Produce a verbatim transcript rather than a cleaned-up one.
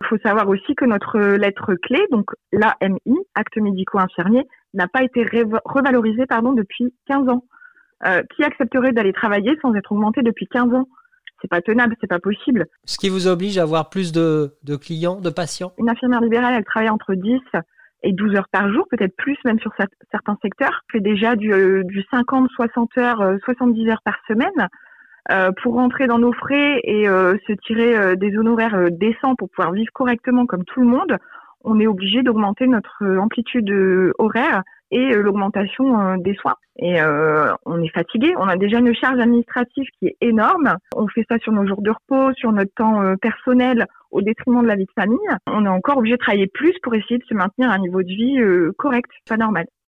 Il faut savoir aussi que notre lettre clé, donc l'A M I, acte médico-infirmier, n'a pas été rév- revalorisée pardon, depuis quinze ans. Euh, qui accepterait d'aller travailler sans être augmenté depuis quinze ans ? C'est pas tenable, c'est pas possible. Ce qui vous oblige à avoir plus de, de clients, de patients ? Une infirmière libérale, elle travaille entre dix et douze heures par jour, peut-être plus même sur certains secteurs. Elle fait déjà du, euh, du cinquante, soixante heures, euh, soixante-dix heures par semaine. Euh, pour rentrer dans nos frais et euh, se tirer euh, des honoraires euh, décents pour pouvoir vivre correctement comme tout le monde, on est obligé d'augmenter notre amplitude euh, horaire et euh, l'augmentation euh, des soins. Et euh, on est fatigué, on a déjà une charge administrative qui est énorme. On fait ça sur nos jours de repos, sur notre temps euh, personnel, au détriment de la vie de famille. On est encore obligé de travailler plus pour essayer de se maintenir à un niveau de vie euh, correct, pas normal.